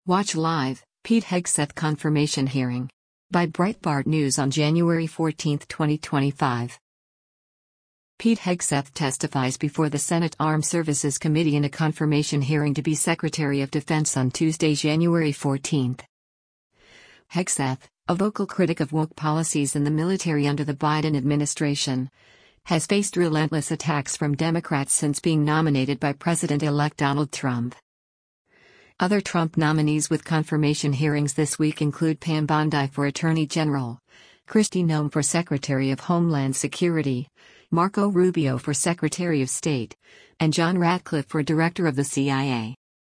Watch live, Pete Hegseth confirmation hearing. By Breitbart News on January 14, 2025. Pete Hegseth testifies before the Senate Armed Services Committee in a confirmation hearing to be Secretary of Defense on Tuesday, January 14. Hegseth, a vocal critic of woke policies in the military under the Biden administration, has faced relentless attacks from Democrats since being nominated by President-elect Donald Trump. Other Trump nominees with confirmation hearings this week include Pam Bondi for Attorney General, Kristi Noem for Secretary of Homeland Security, Marco Rubio for Secretary of State, and John Ratcliffe for Director of the CIA.